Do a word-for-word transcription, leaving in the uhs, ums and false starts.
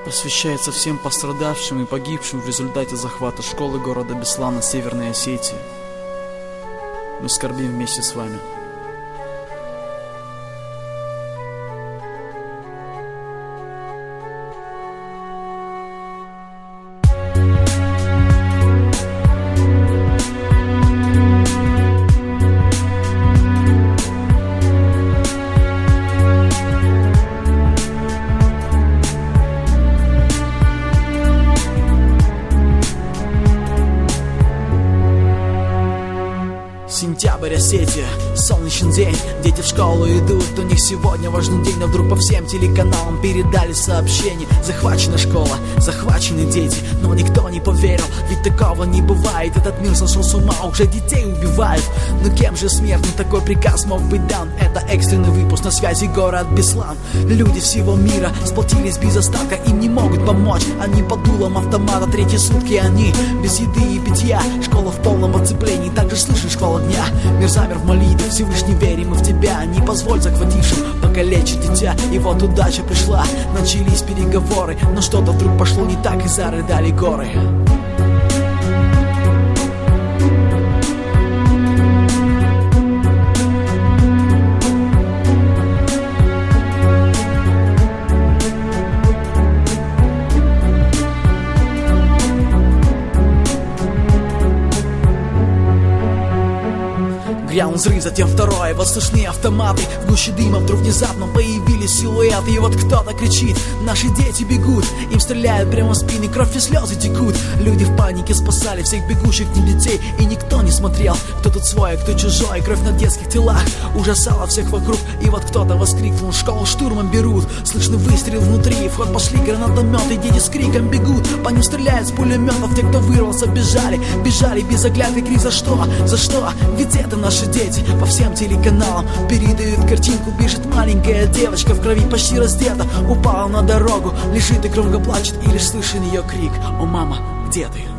Посвящается всем пострадавшим и погибшим в результате захвата школы города Беслана Северной Осетии. Мы скорбим вместе с вами. Сентябрь, Осетия, солнечный день. Дети в школу идут, у них сегодня важный день. Но вдруг по всем телеканалам передали сообщение: захвачена школа, захвачены дети. Но никто не поверил, ведь такого не бывает. Этот мир сошел с ума, уже детей убивают. Но кем же смертным такой приказ мог быть дан? Это экстренный выпуск, на связи город Беслан. Люди всего мира сплотились без остатка, им не могут помочь. Они под дулом автомата, третьи сутки они без еды и питья. Школа в полном оцеплении, также слышен шквал огня. Мир замер в молитве, Всевышний, верим мы в тебя. Не позволь захватившим покалечить дитя. И вот удача пришла, начались переговоры. Но что-то вдруг пошло не так, и зарыдали горы. Грянул взрыв, затем второй, вот слышны автоматы. В гуще дыма вдруг внезапно появились силуэты. И вот кто-то кричит: наши дети бегут. Им стреляют прямо в спины, кровь и слезы текут. Люди в панике спасали всех бегущих к ним детей. И никто не смотрел, кто тут свой, а кто чужой. Кровь на детских телах ужасала всех вокруг. И вот кто-то воскликнул: школу штурмом берут. Слышны выстрел внутри, в ход пошли гранатометы. Дети с криком бегут, по ним стреляют с пулеметов. Те, кто вырвался, бежали, бежали без оглядки. Крик: за что, за что? Ведь это наши дети. По всем телеканалам передают картинку. Бежит маленькая девочка, в крови почти раздета. Упала на дорогу, лежит и громко плачет. И лишь слышен ее крик: о, мама, где ты?